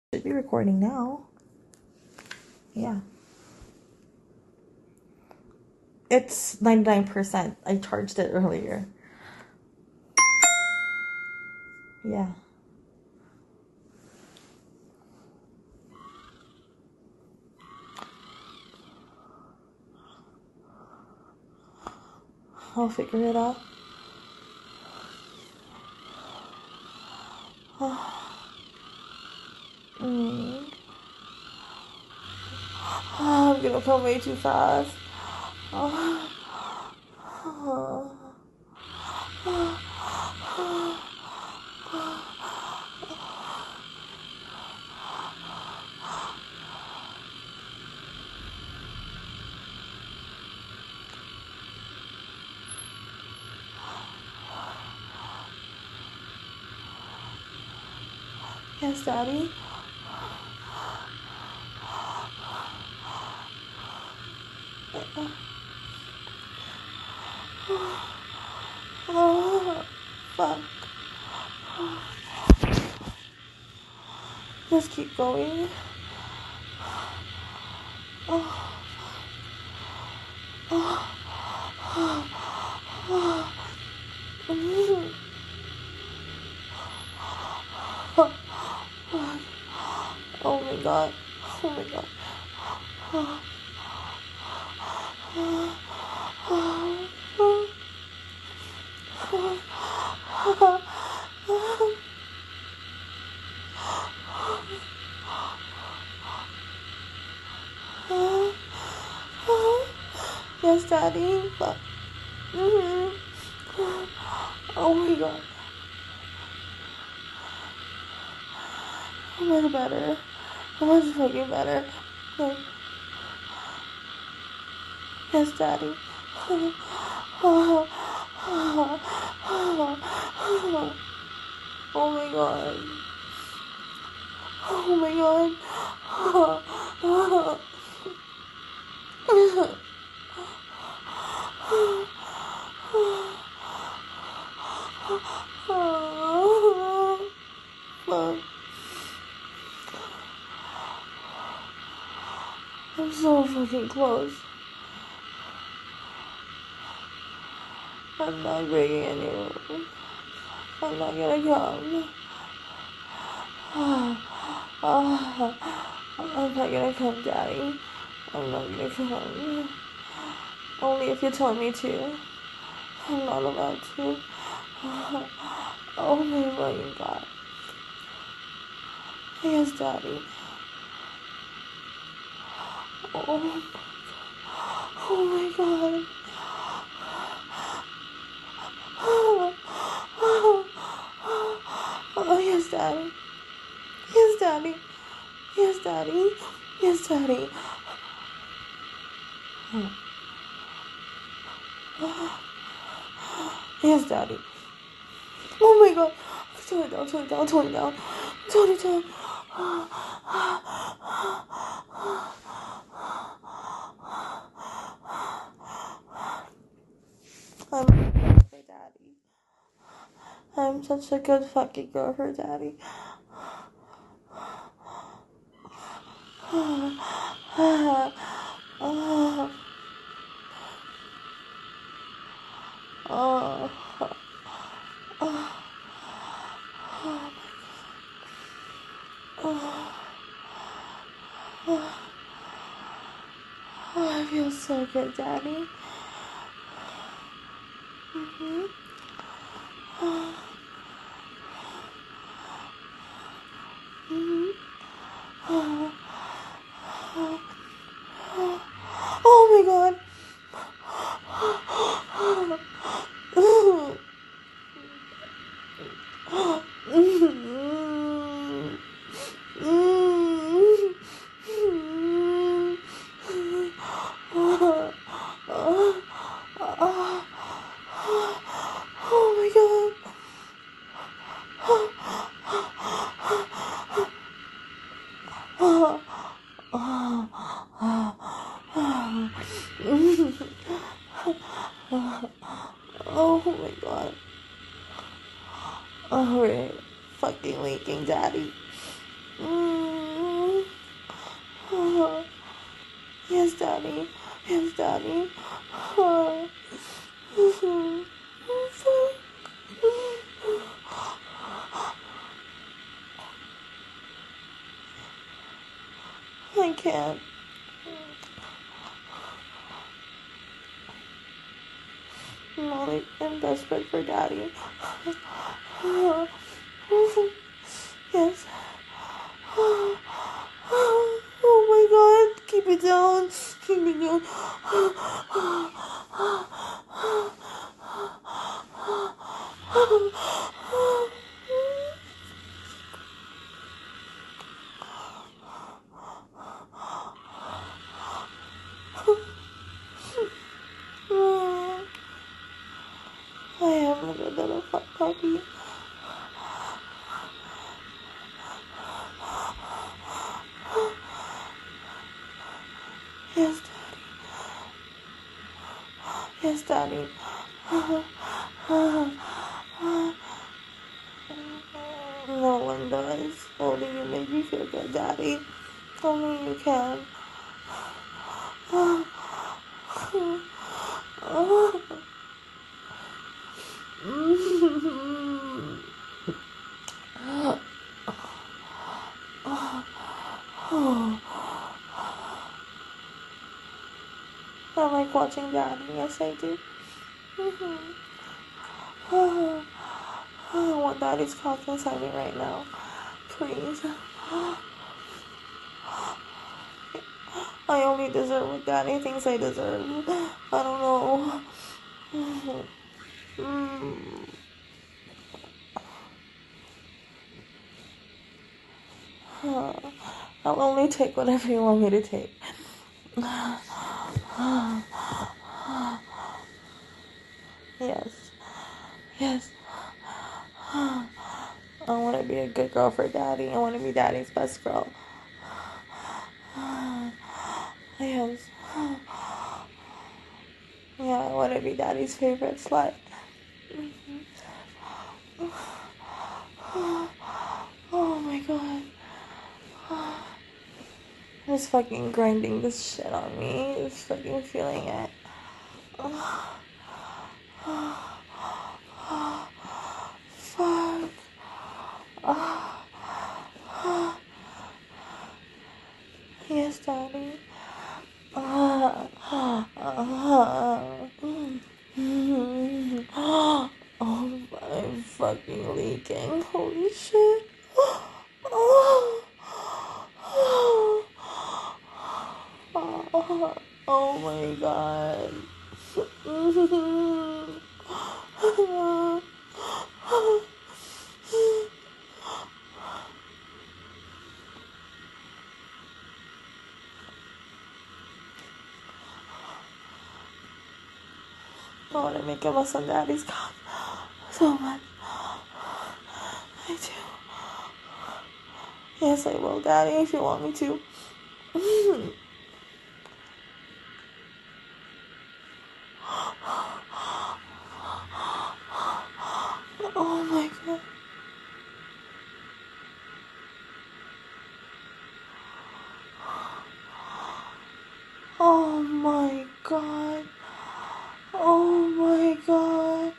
Should be recording now. Yeah. It's 99%. I charged it earlier. Yeah. I'll figure it out. I'm gonna come way too fast. Yes, Daddy? Oh, fuck. Just keep going. Oh my god. Oh my god. Yes, Daddy. Fuck. Oh my god. How much better? How much fucking better? Like, yes, Daddy. Oh my god. Oh my god. I'm so fucking close. I'm not breaking any rules. I'm not gonna come. I'm not gonna come, Daddy. I'm not gonna come. Only if you tell me to. I'm not allowed to. Oh my fucking god. Yes, Daddy. Oh my god. Oh yes, Daddy. Yes, Daddy. Yes, Daddy. Yes, Daddy. Yes, Daddy. Oh my god. Tone it down, tone it down, tone it down. Tone it down. I'm good for Daddy. I'm such a good fucking girl for Daddy. I feel so good, Daddy. Oh my god. Oh my god. Oh my god. Alright. Fucking leaking, Daddy. Daddy. Yes, Daddy. I can't. I'm desperate for Daddy. Yes. Oh my God. Keep it down. Keep it down. I am a good little puppy. Yes, Daddy. Yes, Daddy. No one does. Only you make me feel good, Daddy. Only you can. I like watching Daddy. Yes, I do. I want Daddy's cock inside me right now. Please. I only deserve what Daddy thinks I deserve. I don't know. I'll only take whatever you want me to take. Yes. Yes. I want to be a good girl for Daddy. I want to be Daddy's best girl. Yes. Yeah, I want to be Daddy's favorite slut. Oh my God. It's fucking grinding this shit on me. It's fucking feeling it. Fuck. Yes, Daddy. Oh, I'm fucking leaking. Holy shit. Oh my God. I want to make a mess on Daddy's cock so much. I do. Yes, I will, Daddy, if you want me to. Oh my God. Oh my God. Oh my God.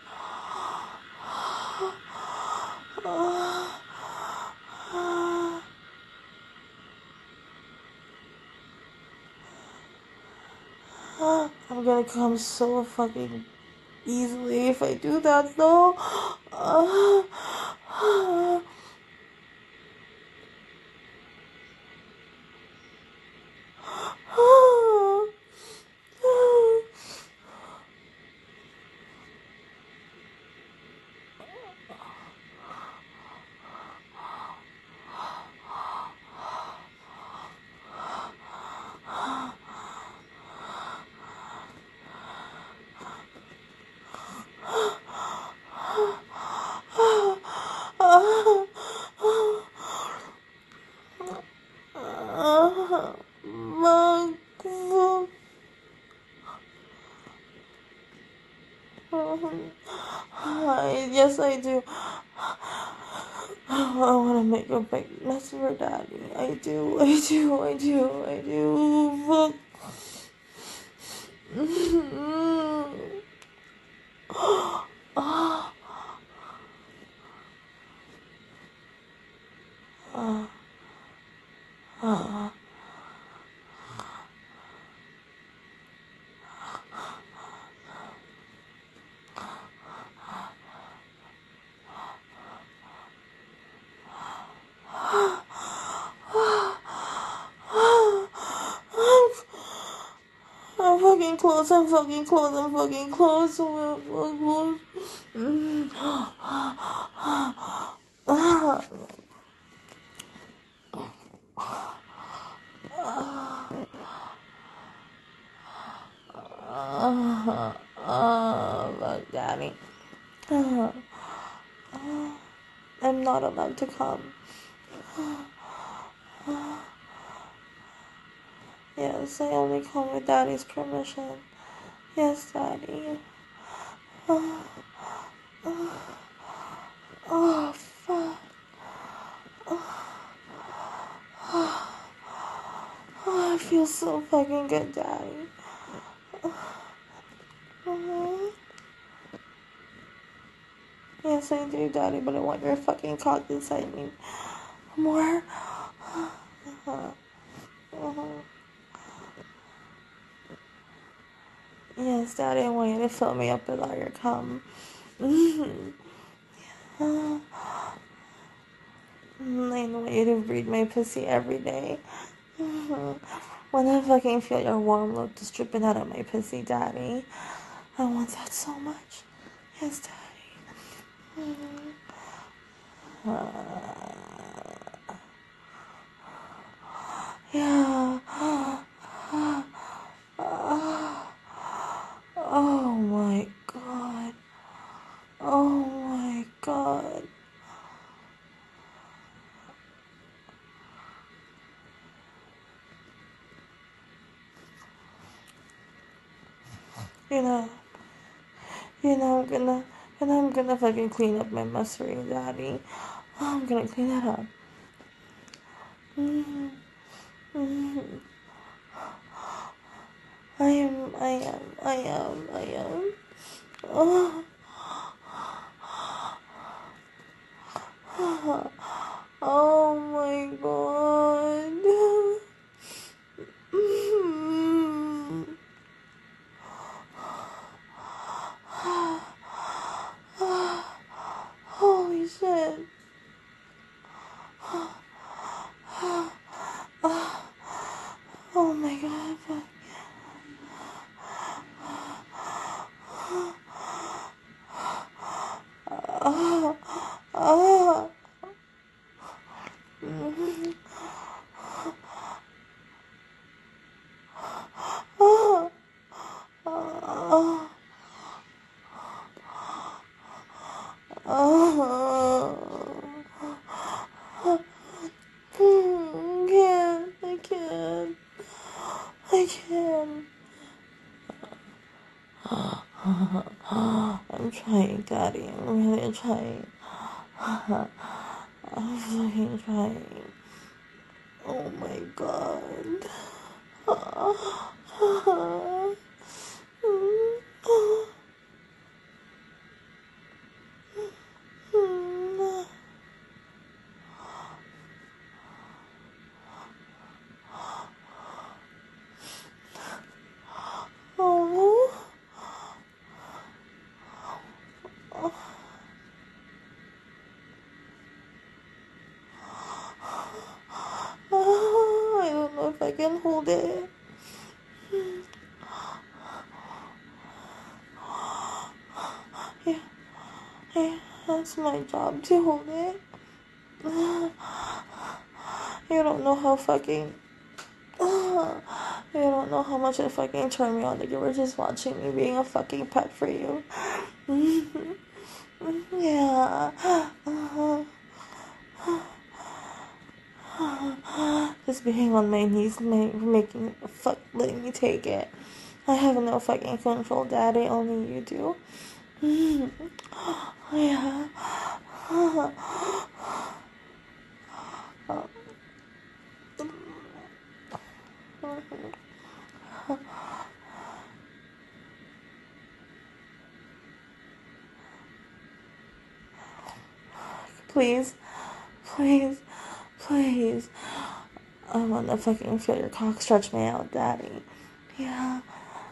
I'm gonna come so fucking easily if I do that though. Yes, I do. I want to make a big mess for Daddy. I do. Fuck. I'm fucking close, I'm fucking close, I'm fucking close. Oh fuck, Daddy. I'm not allowed to come. Yes, I only come with Daddy's permission. Yes, Daddy. Oh, fuck. Oh, I feel so fucking good, Daddy. Yes, I do, Daddy, but I want your fucking cock inside me more. Yes, Daddy, I want you to fill me up with all your cum. I want you to breathe my pussy every day. When I fucking feel your warm love just dripping out of my pussy, Daddy. I want that so much. Yes, Daddy. Yeah. Oh my god. Oh my god. You know, I'm gonna fucking clean up my mess for you, Daddy. I'm gonna clean that up. I am. Oh, oh my god. Holy shit. Oh my god. Oh, oh. Oh, oh, I can't. I can't. I'm trying, Daddy. I'm really trying. I'm fucking trying. Oh my god. Oh, I don't know if I can hold it. Yeah, yeah, that's my job to hold it. You don't know how fucking. You don't know how much it fucking turned me on that you were just watching me being a fucking pet for you. Yeah. Just being on my knees, making letting me take it. I have no fucking control, Daddy. Only you do. Yeah. Please. Please. Please. I want to fucking feel your cock stretch me out, Daddy. Yeah.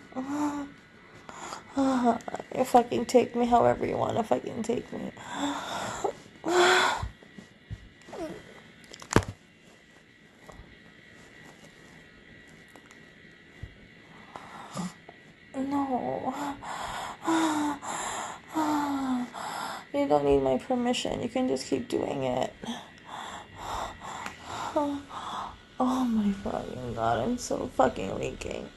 You fucking take me however you want to fucking take me. No. You don't need my permission. You can just keep doing it. Oh my fucking god, I'm so fucking leaking.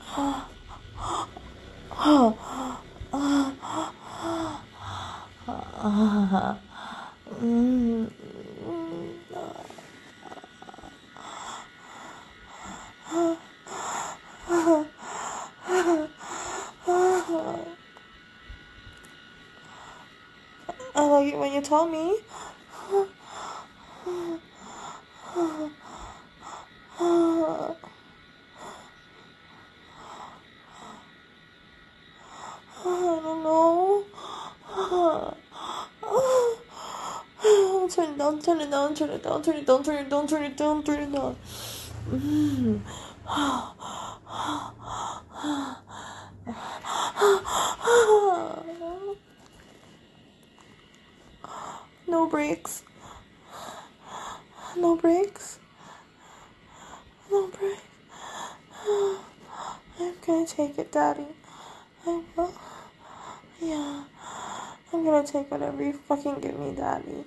I like it when you tell me. I don't know. Turn it down, turn it down, turn it down, turn it down, turn it down, turn it down, turn it down. No breaks. No breaks. No breaks. I'm gonna take it, Daddy. I will. Yeah. I'm gonna take whatever you fucking give me, Daddy.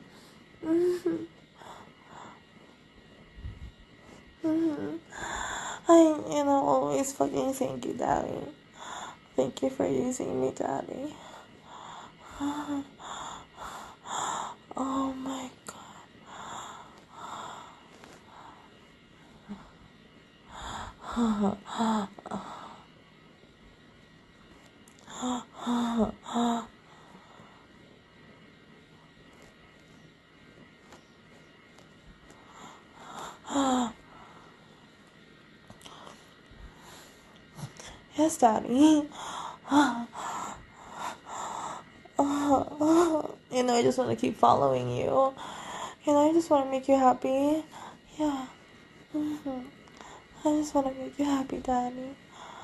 Always fucking thank you, Daddy. Thank you for using me, Daddy. Oh my god. Yes, Daddy. I just want to keep following you. I just want to make you happy. Yeah. I just want to make you happy, Daddy.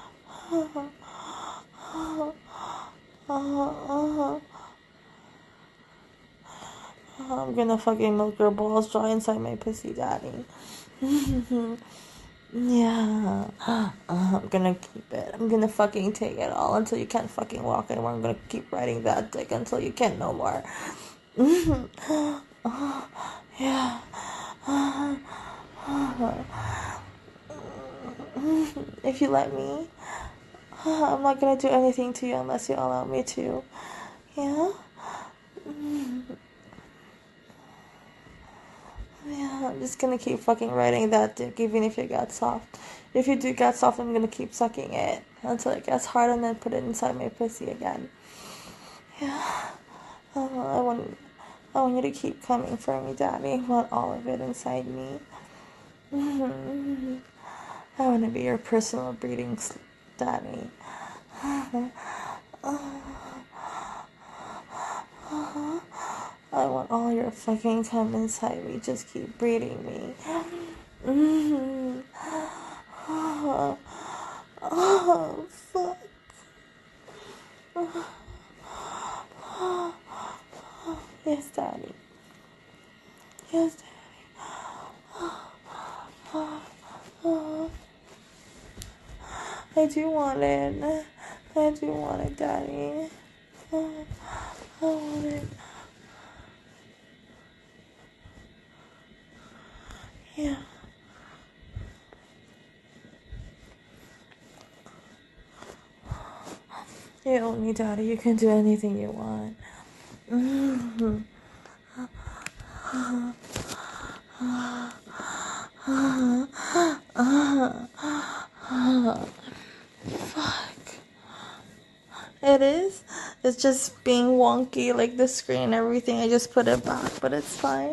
I'm gonna fucking milk your balls dry inside my pussy, Daddy. Yeah. I'm gonna keep it. I'm gonna fucking take it all until you can't fucking walk anymore. I'm gonna keep riding that dick until you can't no more. Yeah. If you let me, I'm not gonna do anything to you unless you allow me to. Yeah? Yeah, I'm just gonna keep fucking riding that dick even if it got soft. If you do get soft, I'm gonna keep sucking it until it gets hard and then put it inside my pussy again. Yeah. I want you to keep coming for me, Daddy. I want all of it inside me. I want to be your personal breeding Daddy. I want all your fucking cum inside me. Just keep breeding me. Oh, fuck. Yes, Daddy. Yes, Daddy. I do want it. I do want it, Daddy. I want it. Yeah. You own me, Daddy. You can do anything you want. Fuck. It is. It's just being wonky, like the screen and everything. I just put it back, but it's fine.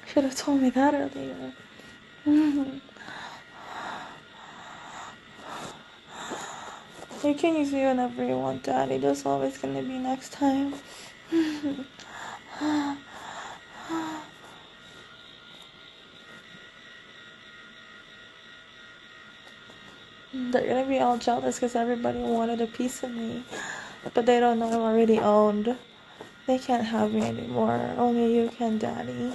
Should have told me that earlier. You can use me whenever you want, Daddy. There's always gonna be next time. They're gonna be all jealous because everybody wanted a piece of me. But they don't know I'm already owned. They can't have me anymore. Only you can, Daddy.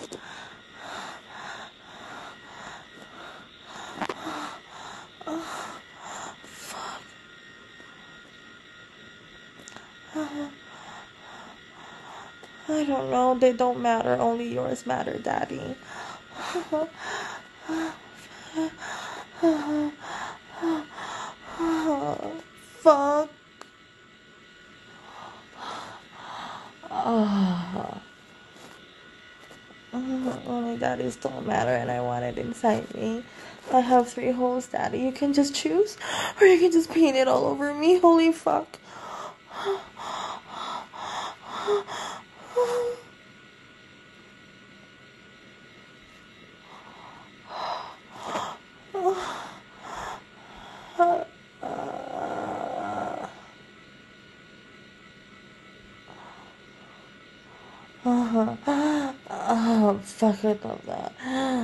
Fuck. I don't know. They don't matter. Only yours matter, Daddy. Fuck. Only daddies don't matter, and I want it inside me. I have 3 holes, Daddy. You can just choose, or you can just paint it all over me. Holy fuck. Fuck, I love that.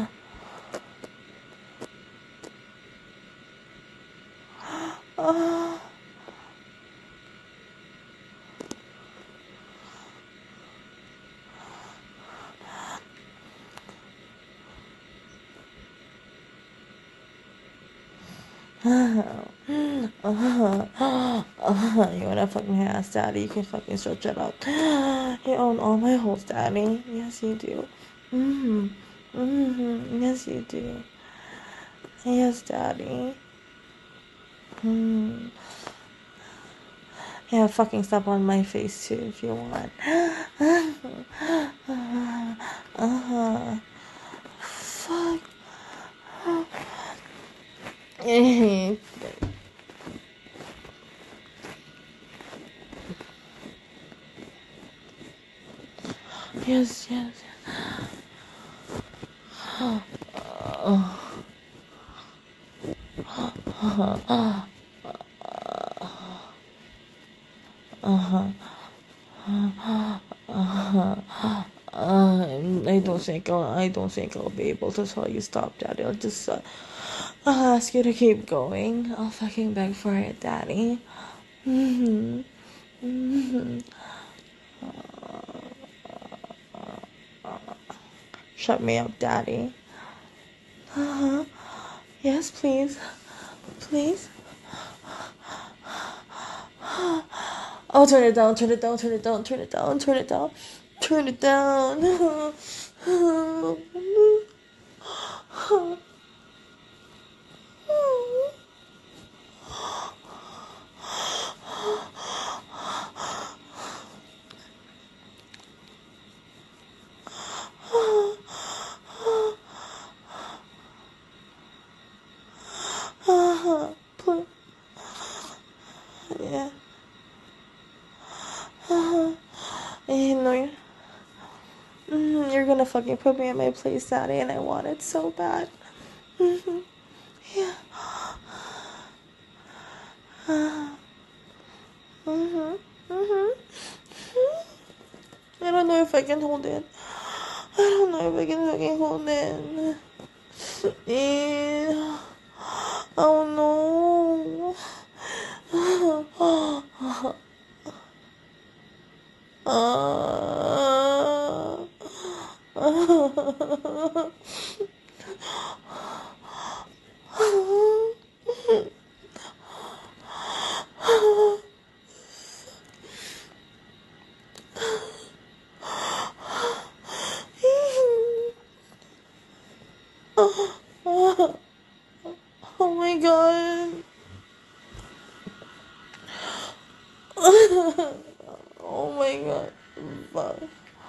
You wanna fuck my ass, Daddy? You can fucking stretch it out. You own all my holes, Daddy. Yes, you do. Yes, you do. Yes, Daddy. Yeah, fucking step on my face too if you want. Fuck. Yes, yes. I don't think I'll be able to tell you stop, Daddy. I'll just I'll ask you to keep going. I'll fucking beg for it, Daddy. Shut me up, Daddy. Yes, please. Please. Oh, turn it down, turn it down, turn it down, turn it down, turn it down, turn it down. Yeah. You know, you're gonna fucking put me in my place, Daddy, and I want it so bad. Yeah. I don't know if I can hold it. I don't know if I can fucking hold it. Yeah. Oh no. Oh my god. Oh my god. Fuck.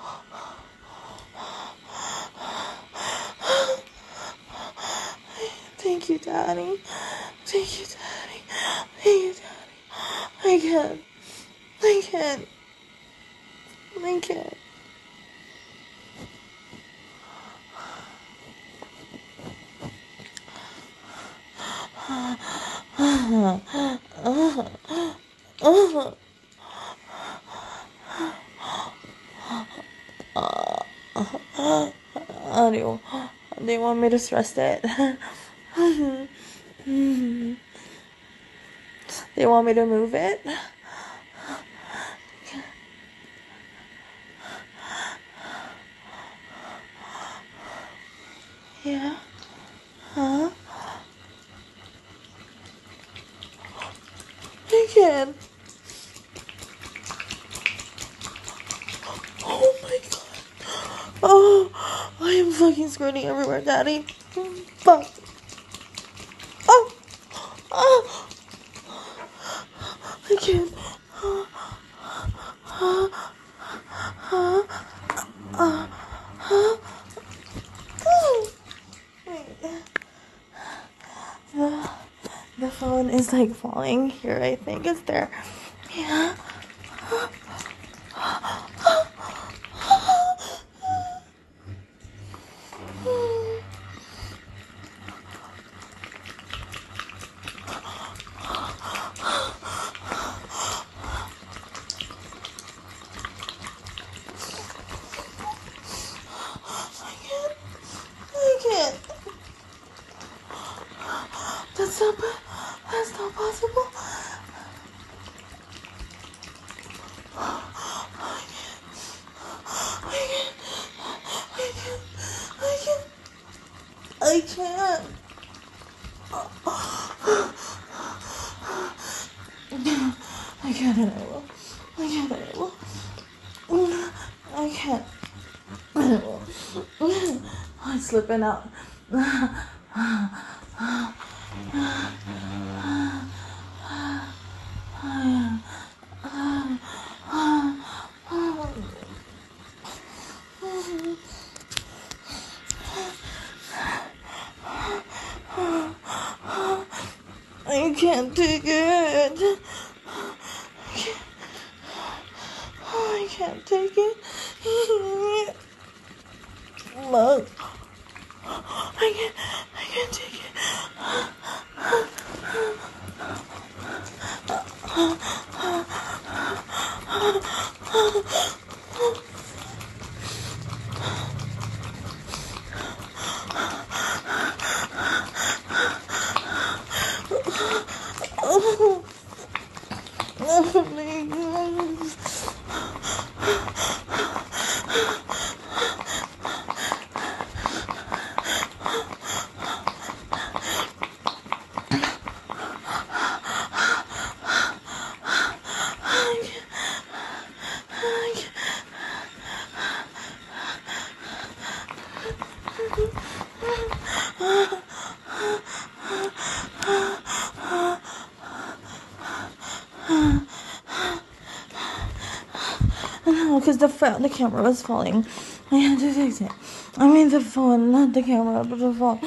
Thank you, Daddy. Thank you, Daddy. Thank you, Daddy. I can't. I can't. I can't. Do you want me to stress it? Do you want me to move it? Yeah. Huh? I can't. Oh my god. Oh, I am fucking squirting everywhere, Daddy. Fuck. Oh. Oh. I can't. The phone is like falling here, I think. It's there. Yeah. I can't. That's not possible. I can't. I can't and I will. I can't and I will. I can't. I will. I'm slipping out. I can't take it. I can't take it. Look. I can't take it. No, because the camera was falling. I had to fix it. I mean the phone, not the camera, but the phone.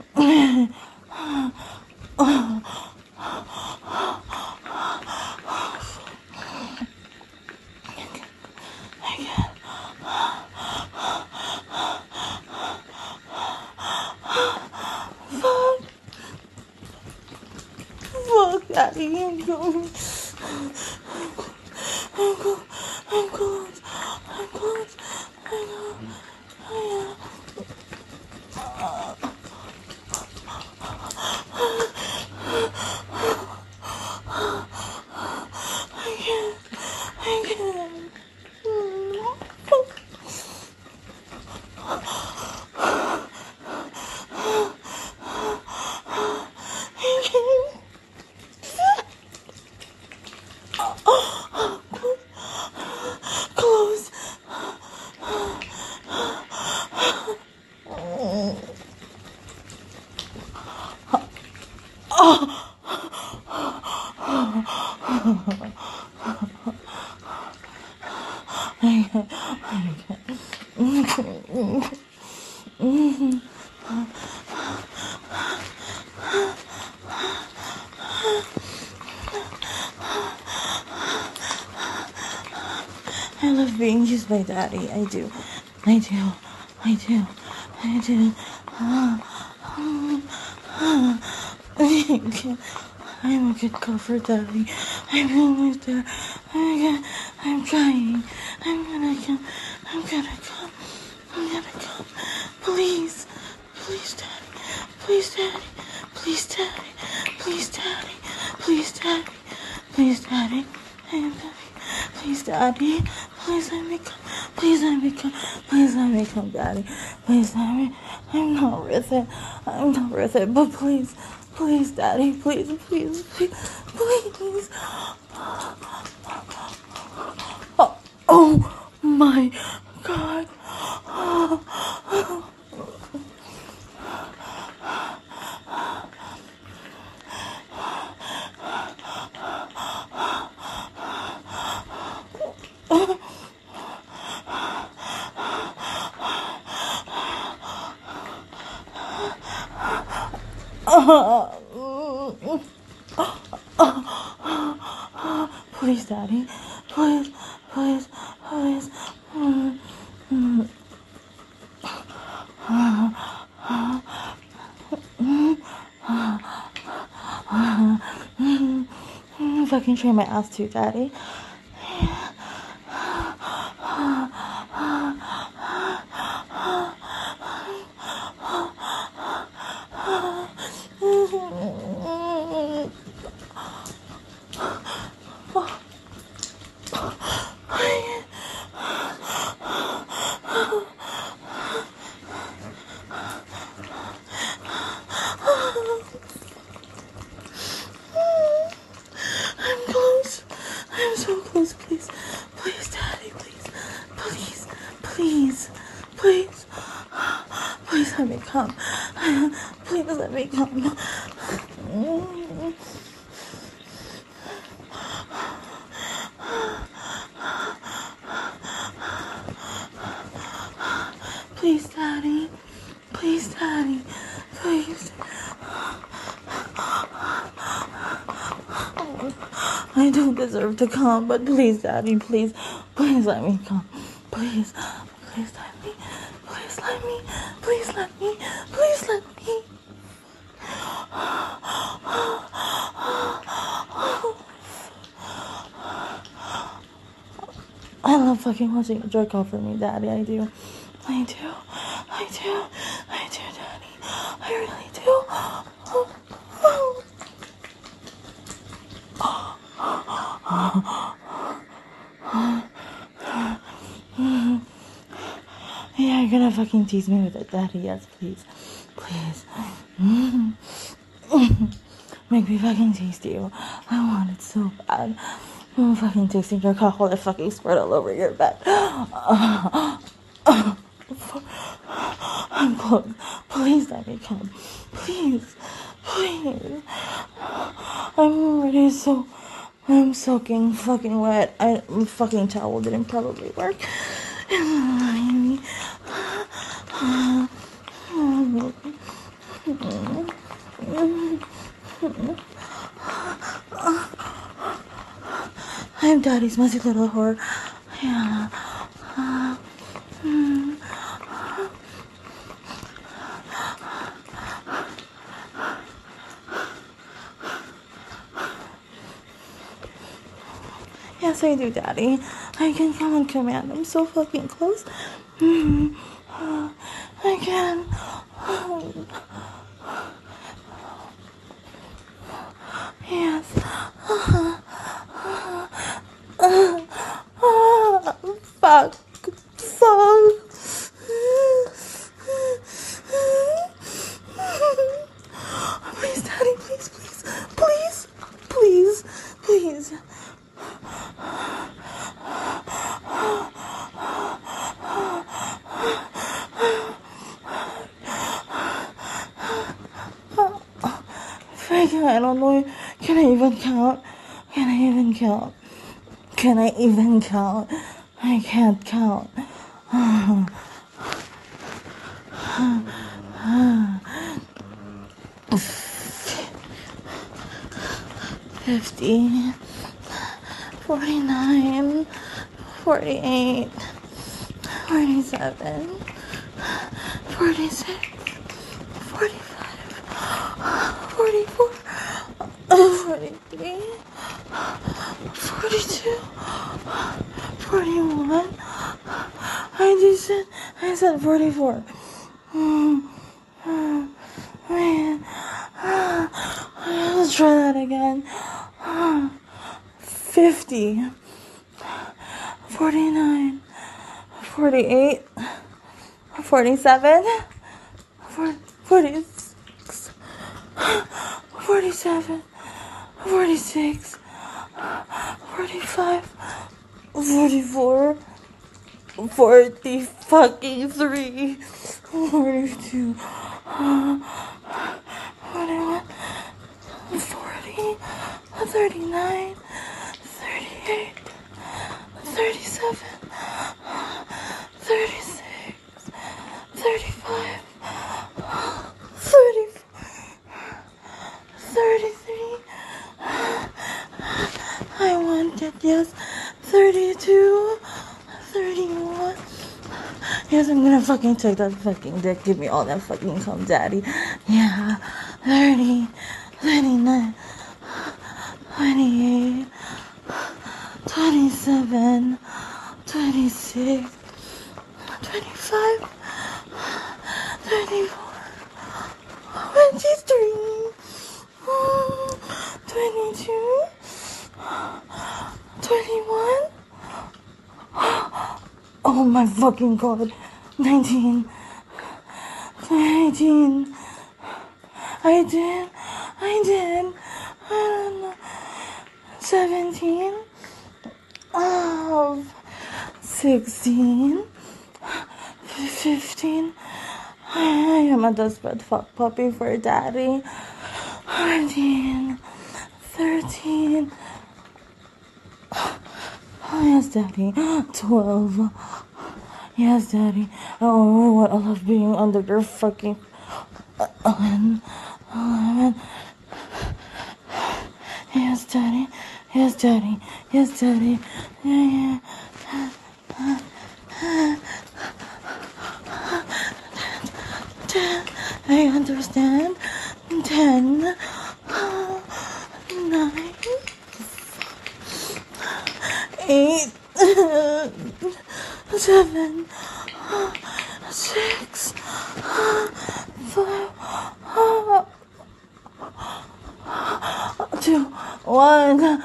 Fuck, Daddy, I'm going. I'm close. I'm close. I'm close. I know. I can't. I can't. Close. I love being used by Daddy. I do. I do. I do. I do. I'm a good girl for Daddy. I'm almost there. I'm trying. I'm gonna come. I'm gonna come. I'm gonna come. Please. Please, Daddy. Please, Daddy. Please, Daddy. Please, Daddy. Please, Daddy. Please, Daddy. Please, Daddy. Please let me come. Please let me come. Please let me come, Daddy. Please let me. I'm not worth it. I'm not worth it. But please, please, Daddy. Please, please, please, please. Oh my God. Please, Daddy. Please, please, please. Fucking train my ass too, Daddy. I'm close. I'm so close. Please, please, Daddy. Please, please, please, please, please let me come. Please let me come. Please, Daddy. Please, Daddy. Please. I don't deserve to come, but please, Daddy, please, please let me come. Please, please let me. Please let me. Please let me. Please let me. I love fucking watching you jerk off for me, Daddy. I do. I do. I do. I do, Daddy. I really do. Yeah, you're gonna fucking tease me with it, Daddy. Yes, please. Please. Make me fucking taste you. I want it so bad. I'm fucking tasting your cock while I fucking squirt all over your bed. I'm close. Please let me come. Please. Please. I'm soaking fucking wet. Fucking towel didn't probably work. I'm Daddy's messy little whore. Yeah. Yes, I do, Daddy. I can come on command. I'm so fucking close. I can. Yes. Fuck. Please, Daddy, please, please, please, please, please. I don't know. Can I even count? Can I even count? Can I even count? I can't count. 50, 49, 48, 47, 46, 45, 44, 45. 43, 42, 41. I said 44. Man. Let's try that again. 50, 49, 48, 47, 46, 47, 46, 45, 44, 40 fucking 3, 42, 41, 40, 39, 38, 37, 36, 35, 34, 33. I want it, yes. 32, 31. Yes, I'm gonna fucking take that fucking dick. Give me all that fucking cum, daddy. Yeah. 30, 29, 28, 27, 26, 25, 24, 23, 22, 21. Oh my fucking god. 19. 18. I did. I don't know. 17. 16. 15. I am a desperate fuck puppy for daddy. 14. 13. Oh, yes, daddy. 12. Yes, daddy. Oh, what I love being under your fucking 11. Yes, daddy. Yes, daddy. Yes, daddy. Yeah. I understand. 10. 9. 8. 7. 6. 5. 2. 1.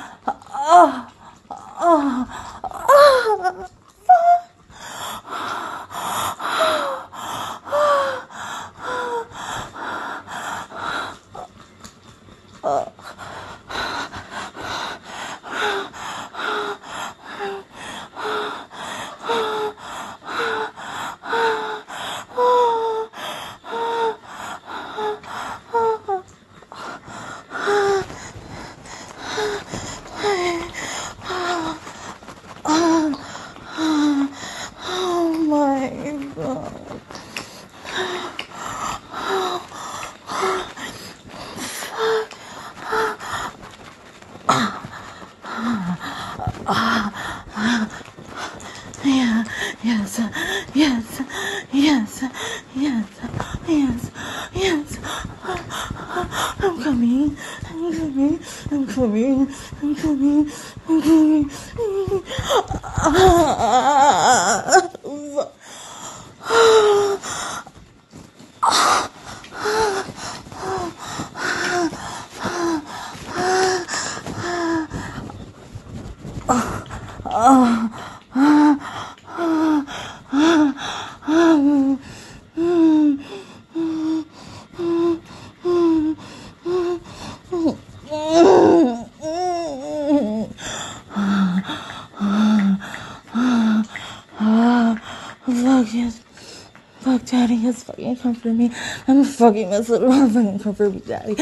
Oh my god. Yeah, yes, yes, yes, yes, yes, yes. I'm coming, I'm coming, I'm coming, I'm coming, I'm coming. Fuck yes. Fuck daddy, yes, fucking comfort me. I'm fucking this little fucking comfort me, daddy.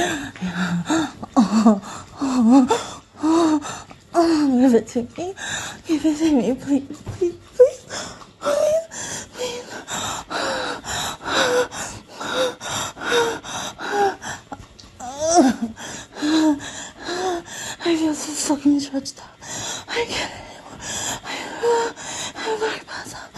Give it to me. Give it to me, please, please, please, please, please. I feel so fucking stretched out. I can't anymore. I'm very passed out.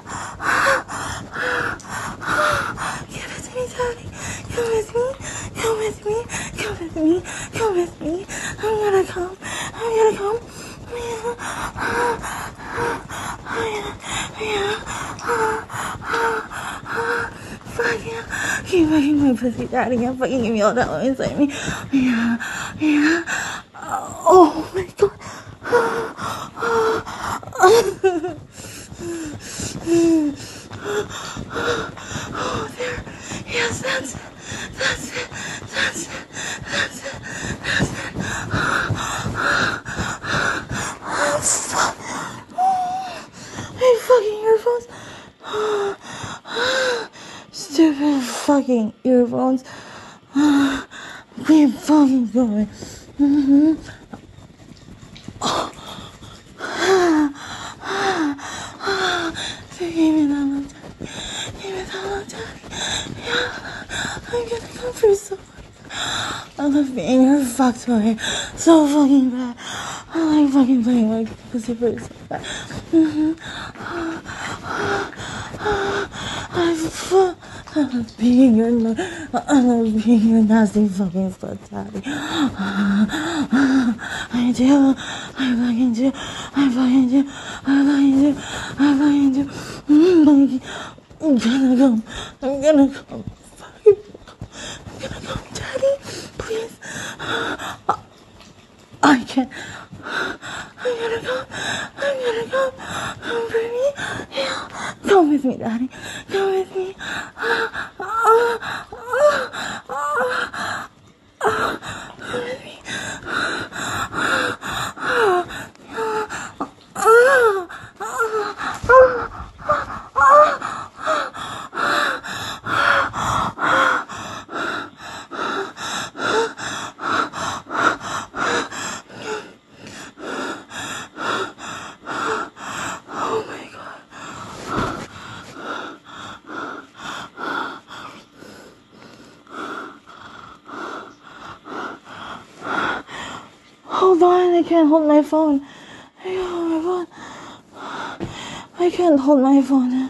Give it to me, daddy. Give it to me. Give with me, come with me, come with me. I'm gonna come, I'm gonna come. Fuck yeah. Keep fucking my pussy, daddy. Can't fucking give me all that love inside me. Yeah, yeah. Oh my god. Oh, there. Yes, that's it. That's it. That's it. That's it. That's it. Oh, fuck. My fucking earphones. Stupid fucking earphones. Keep fucking going. Give me that long time. Give me that long time. Yeah. I'm gonna come for so much. I love being her fucked boy so fucking bad. I like fucking playing my pussy for so bad. I love being your nasty fucking slut daddy. I do. I fucking do. I fucking do. I fucking do. I fucking do. I'm gonna come. I'm gonna come. Fucking. I'm gonna come, daddy. Please. I can't. I'm gonna come. I'm gonna come. Come for me. Yeah. Come with me, daddy. Come with me. Come with me. Hold on, I can't hold my phone. I can't hold my phone.